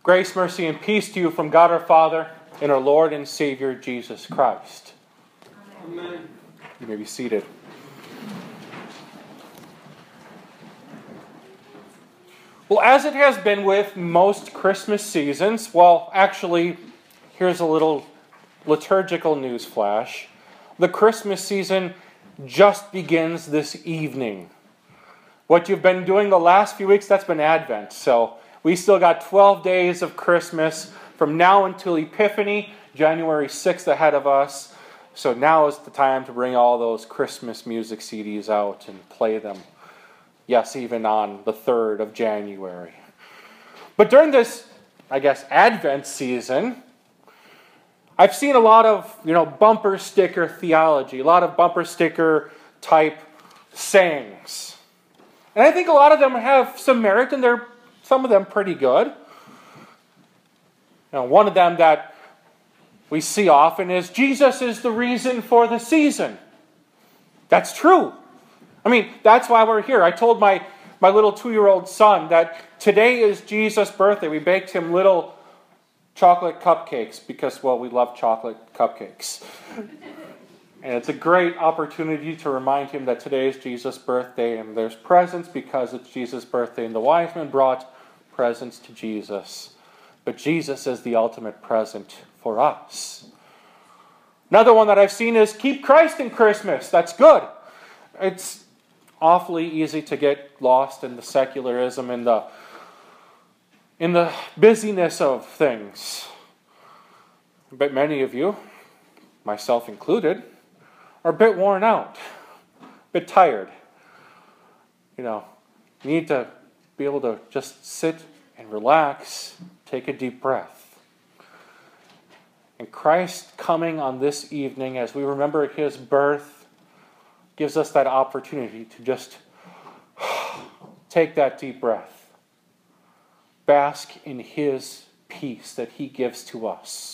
Grace, mercy, and peace to you from God our Father and our Lord and Savior Jesus Christ. Amen. You may be seated. Well, as it has been with most Christmas seasons, well, actually, here's a little liturgical news flash. The Christmas season just begins this evening. What you've been doing the last few weeks, that's been Advent. So we still got 12 days of Christmas from now until Epiphany, January 6th ahead of us. So now is the time to bring all those Christmas music CDs out and play them. Yes, even on the 3rd of January. But during this, Advent season, I've seen a lot of, bumper sticker theology, a lot of bumper sticker type sayings. And I think a lot of them have some merit, and some of them pretty good. One of them that we see often is, Jesus is the reason for the season. That's true. That's why we're here. I told my little 2-year-old son that today is Jesus' birthday. We baked him little chocolate cupcakes because, we love chocolate cupcakes. And it's a great opportunity to remind him that today is Jesus' birthday, and there's presents because it's Jesus' birthday, and the wise men brought presents to Jesus. But Jesus is the ultimate present for us. Another one that I've seen is keep Christ in Christmas. That's good. It's awfully easy to get lost in the secularism and the busyness of things. But many of you, myself included, are a bit worn out, a bit tired. You need to be able to just sit and relax, take a deep breath. And Christ coming on this evening as we remember His birth gives us that opportunity to just take that deep breath. Bask in His peace that He gives to us.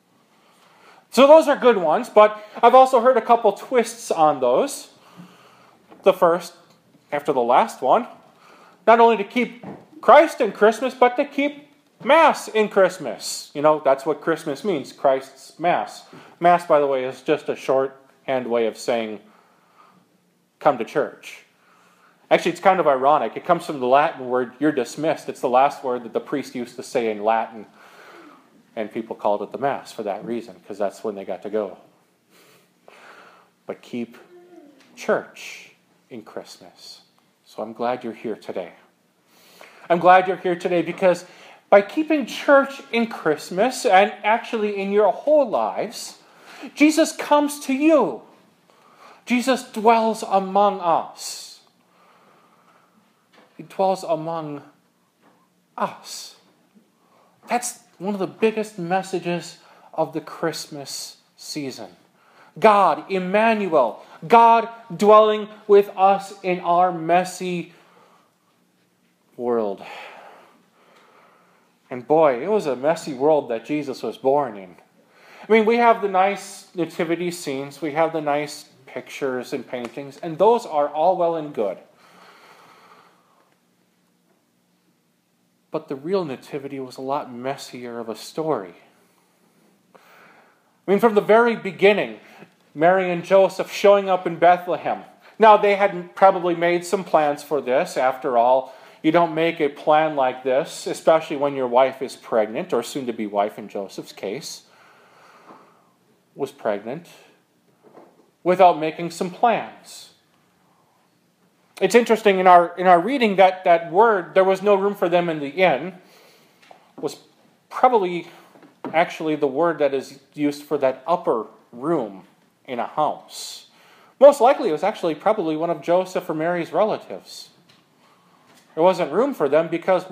So those are good ones, but I've also heard a couple twists on those. The first, after the last one, not only to keep Christ in Christmas, but to keep Mass in Christmas. That's what Christmas means, Christ's Mass. Mass, by the way, is just a shorthand way of saying, come to church. Actually, it's kind of ironic. It comes from the Latin word, you're dismissed. It's the last word that the priest used to say in Latin. And people called it the Mass for that reason, because that's when they got to go. But keep church in Christmas. So I'm glad you're here today. I'm glad you're here today because by keeping church in Christmas, and actually in your whole lives, Jesus comes to you. Jesus dwells among us. He dwells among us. That's one of the biggest messages of the Christmas season. God, Emmanuel, God dwelling with us in our messy world. And boy, it was a messy world that Jesus was born in. We have the nice nativity scenes, we have the nice pictures and paintings, and those are all well and good. But the real nativity was a lot messier of a story. From the very beginning, Mary and Joseph showing up in Bethlehem. Now, they hadn't probably made some plans for this. After all, you don't make a plan like this, especially when your wife is pregnant, or soon-to-be wife in Joseph's case, was pregnant, without making some plans. It's interesting in our reading that word, there was no room for them in the inn, was probably actually the word that is used for that upper room in a house. Most likely it was actually probably one of Joseph or Mary's relatives. There wasn't room for them because,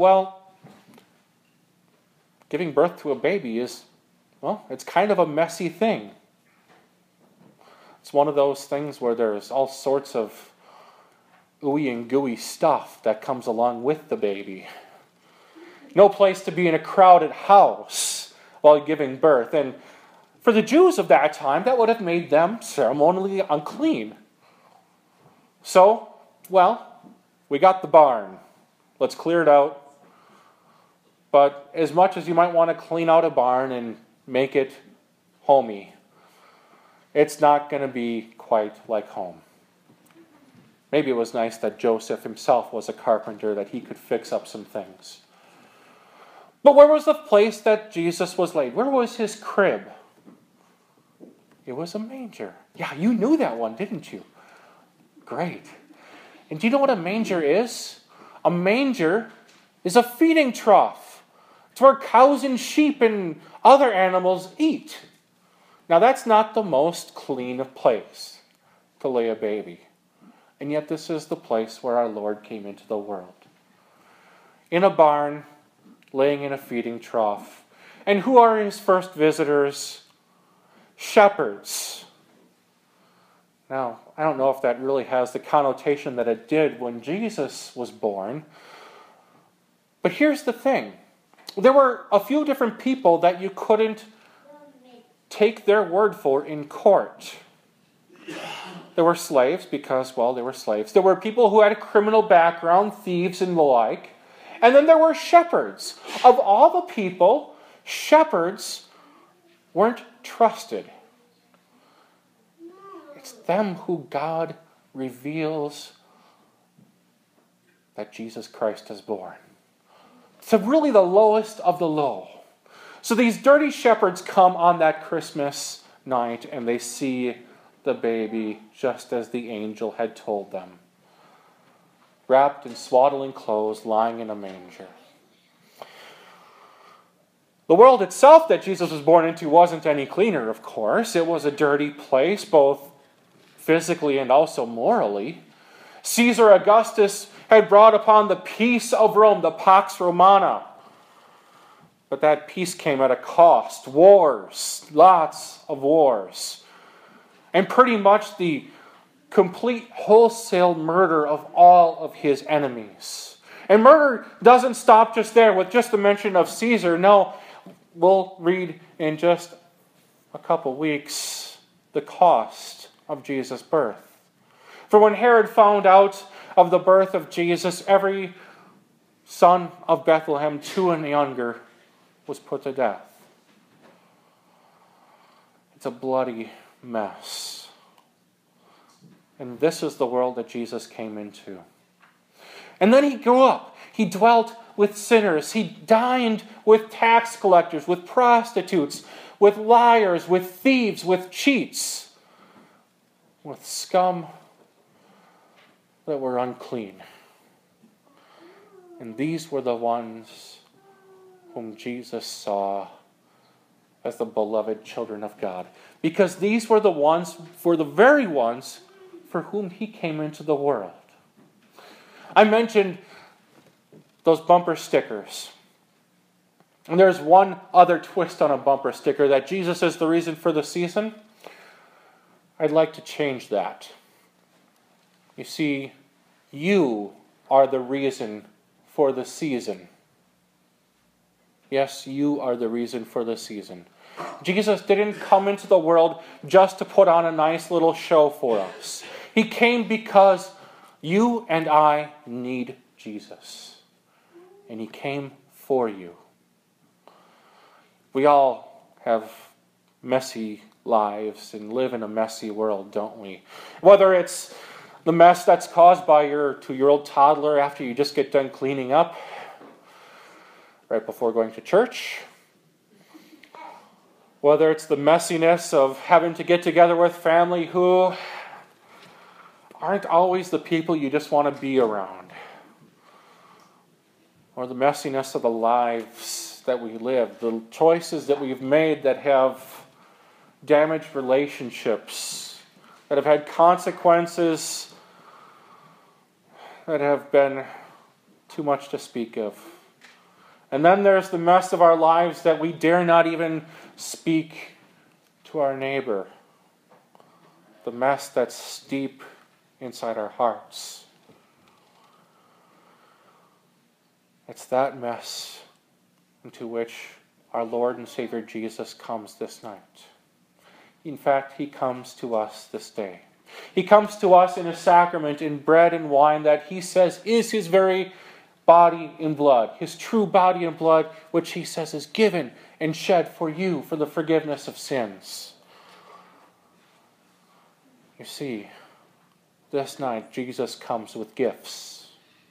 giving birth to a baby is, it's kind of a messy thing. It's one of those things where there's all sorts of ooey and gooey stuff that comes along with the baby. No place to be in a crowded house while giving birth. And for the Jews of that time, that would have made them ceremonially unclean. So, we got the barn. Let's clear it out. But as much as you might want to clean out a barn and make it homey, it's not going to be quite like home. Maybe it was nice that Joseph himself was a carpenter, that he could fix up some things. But where was the place that Jesus was laid? Where was his crib? It was a manger. Yeah, you knew that one, didn't you? Great. And do you know what a manger is? A manger is a feeding trough. It's where cows and sheep and other animals eat. Now that's not the most clean of place to lay a baby. And yet this is the place where our Lord came into the world. In a barn, laying in a feeding trough. And who are his first visitors? Shepherds. Now, I don't know if that really has the connotation that it did when Jesus was born. But here's the thing. There were a few different people that you couldn't take their word for in court. There were slaves because, well, they were slaves. There were people who had a criminal background, thieves and the like. And then there were shepherds. Of all the people, shepherds weren't trusted. It's them who God reveals that Jesus Christ is born. So really the lowest of the low. So these dirty shepherds come on that Christmas night and they see the baby just as the angel had told them, wrapped in swaddling clothes, lying in a manger. The world itself that Jesus was born into wasn't any cleaner, of course. It was a dirty place, both physically and also morally. Caesar Augustus had brought upon the peace of Rome, the Pax Romana. But that peace came at a cost. Wars, lots of wars. And pretty much the complete wholesale murder of all of his enemies. And murder doesn't stop just there with just the mention of Caesar. No, we'll read in just a couple weeks the cost of Jesus' birth. For when Herod found out of the birth of Jesus, every son of Bethlehem, 2 and younger, was put to death. It's a bloody mess. And this is the world that Jesus came into. And then he grew up. He dwelt with sinners. He dined with tax collectors, with prostitutes, with liars, with thieves, with cheats, with scum that were unclean. And these were the ones whom Jesus saw as the beloved children of God. Because these were the very ones for whom he came into the world. I mentioned those bumper stickers. And there's one other twist on a bumper sticker, that Jesus is the reason for the season. I'd like to change that. You see, you are the reason for the season. Yes, you are the reason for the season. Jesus didn't come into the world just to put on a nice little show for us. He came because you and I need Jesus. And he came for you. We all have messy lives and live in a messy world, don't we? Whether it's the mess that's caused by your 2-year-old toddler after you just get done cleaning up right before going to church. Whether it's the messiness of having to get together with family who aren't always the people you just want to be around. Or the messiness of the lives that we live, the choices that we've made that have damaged relationships, that have had consequences that have been too much to speak of. And then there's the mess of our lives that we dare not even speak to our neighbor. The mess that's deep inside our hearts. It's that mess into which our Lord and Savior Jesus comes this night. In fact, he comes to us this day. He comes to us in a sacrament, in bread and wine that he says is his very body and blood, his true body and blood, which he says is given and shed for you for the forgiveness of sins. You see, this night Jesus comes with gifts.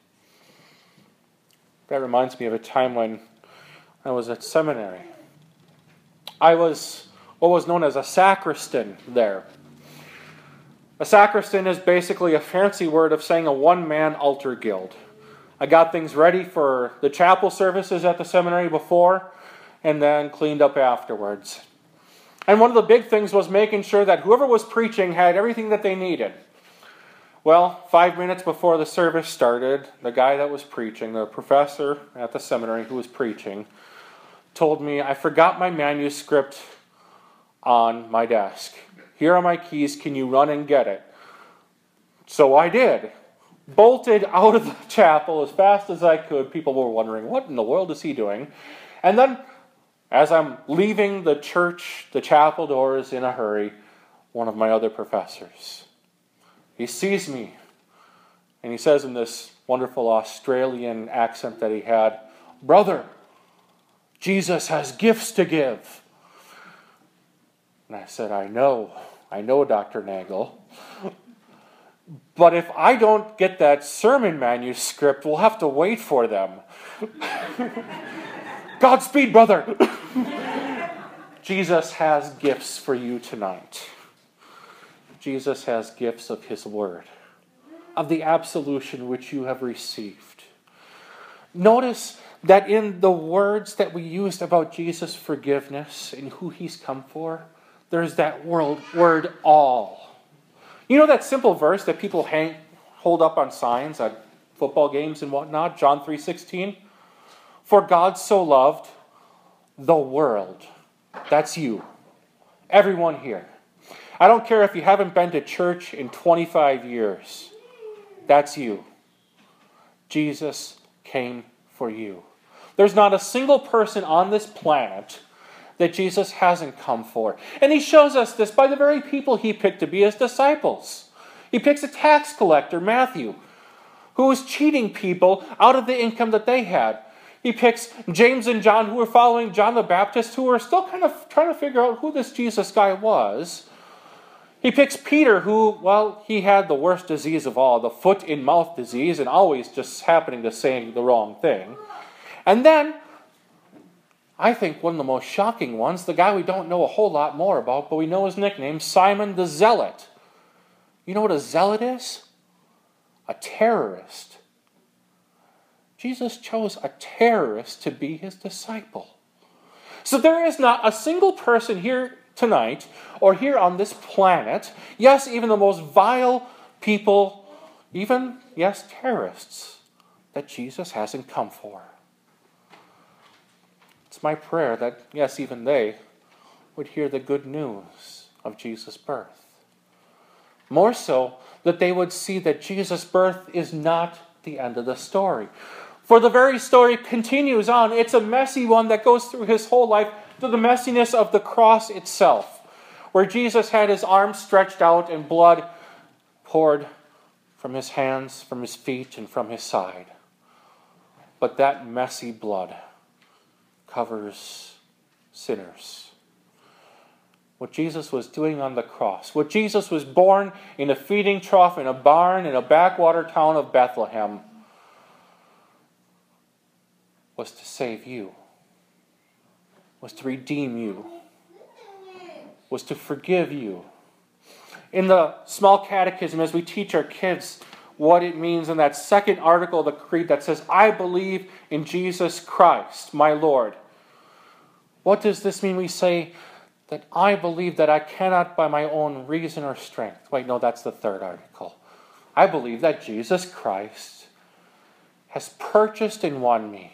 That reminds me of a time when I was at seminary. I was what was known as a sacristan there. A sacristan is basically a fancy word of saying a one-man altar guild. I got things ready for the chapel services at the seminary before, and then cleaned up afterwards. And one of the big things was making sure that whoever was preaching had everything that they needed. Well, 5 minutes before the service started, the guy that was preaching, the professor at the seminary who was preaching, told me, I forgot my manuscript on my desk. Here are my keys, can you run and get it? So I did. Bolted out of the chapel as fast as I could. People were wondering, what in the world is he doing? And then, as I'm leaving the church, the chapel doors in a hurry, one of my other professors, he sees me, and he says in this wonderful Australian accent that he had, "Brother, Jesus has gifts to give." And I said, I know, Dr. Nagel. But if I don't get that sermon manuscript, we'll have to wait for them. Godspeed, brother. Jesus has gifts for you tonight. Jesus has gifts of his word, of the absolution which you have received. Notice that in the words that we used about Jesus' forgiveness and who he's come for, there's that word all. You know that simple verse that people hold up on signs at football games and whatnot, John 3:16? For God so loved the world. That's you. Everyone here. I don't care if you haven't been to church in 25 years. That's you. Jesus came for you. There's not a single person on this planet that Jesus hasn't come for. And he shows us this by the very people he picked to be his disciples. He picks a tax collector, Matthew, who was cheating people out of the income that they had. He picks James and John, who were following John the Baptist, who were still kind of trying to figure out who this Jesus guy was. He picks Peter, who, well, he had the worst disease of all, the foot and mouth disease, and always just happening to say the wrong thing. And then, I think one of the most shocking ones, the guy we don't know a whole lot more about, but we know his nickname, Simon the Zealot. You know what a zealot is? A terrorist. Jesus chose a terrorist to be his disciple. So there is not a single person here tonight, or here on this planet, yes, even the most vile people, even, yes, terrorists, that Jesus hasn't come for. It's my prayer that, yes, even they would hear the good news of Jesus' birth. More so, that they would see that Jesus' birth is not the end of the story. For the very story continues on. It's a messy one that goes through his whole life to the messiness of the cross itself, where Jesus had his arms stretched out and blood poured from his hands, from his feet, and from his side. But that messy blood covers sinners. What Jesus was doing on the cross, what Jesus was born in a feeding trough in a barn in a backwater town of Bethlehem, was to save you, was to redeem you, was to forgive you. In the small catechism, as we teach our kids what it means in that second article of the Creed that says, I believe in Jesus Christ, my Lord. What does this mean? We say that I believe that I cannot by my own reason or strength. Wait, no, that's the third article. I believe that Jesus Christ has purchased and won me,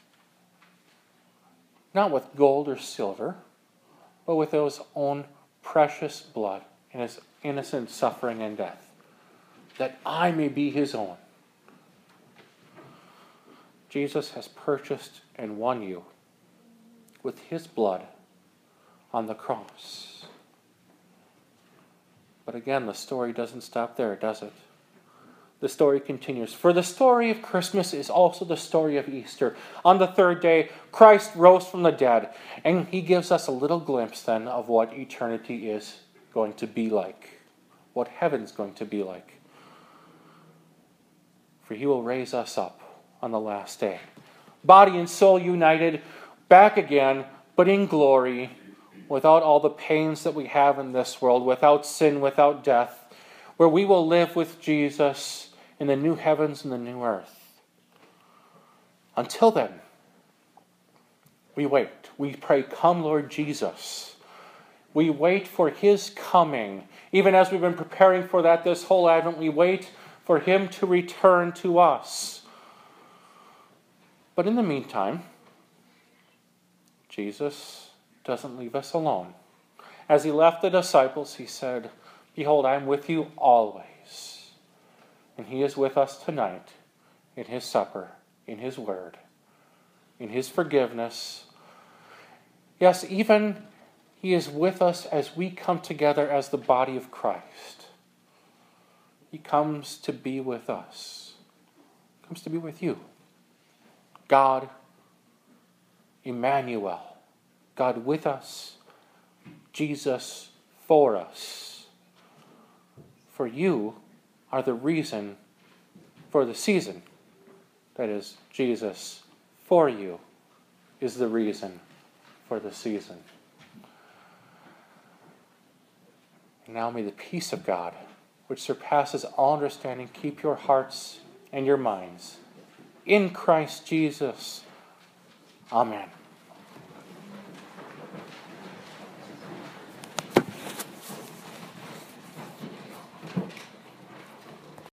not with gold or silver, but with his own precious blood and his innocent suffering and death, that I may be his own. Jesus has purchased and won you with his blood on the cross. But again, the story doesn't stop there, does it? the story continues. For the story of Christmas is also the story of Easter. On the third day, Christ rose from the dead, and he gives us a little glimpse then of what eternity is going to be like, what heaven's going to be like. For he will raise us up on the last day. Body and soul united, back again, but in glory, without all the pains that we have in this world, without sin, without death, where we will live with Jesus in the new heavens and the new earth. Until then, we wait. We pray, come Lord Jesus. We wait for his coming. Even as we've been preparing for that this whole Advent, we wait for him to return to us. But in the meantime, Jesus doesn't leave us alone. As he left the disciples, he said, behold, I am with you always. And he is with us tonight in his supper, in his word, in his forgiveness. Yes, even he is with us as we come together as the body of Christ. He comes to be with us. He comes to be with you. God, Emmanuel, God with us, Jesus for us. For you are the reason for the season. That is, Jesus for you is the reason for the season. And now may the peace of God, which surpasses all understanding, keep your hearts and your minds in Christ Jesus. Amen.